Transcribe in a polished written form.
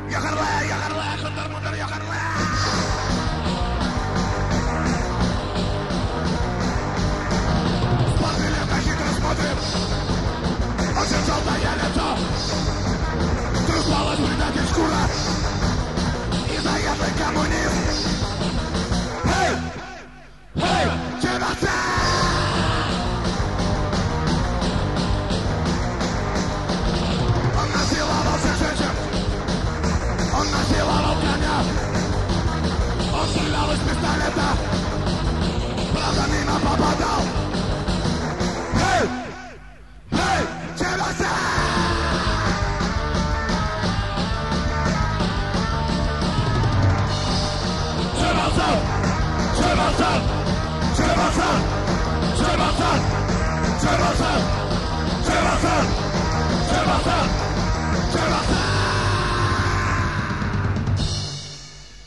Йохарле, хунтер-мунтер, йохарле! Смотрели, качик рассмотрим. Очень желтое лицо. Трусвалась предатель шкура. И заезжий коммунист.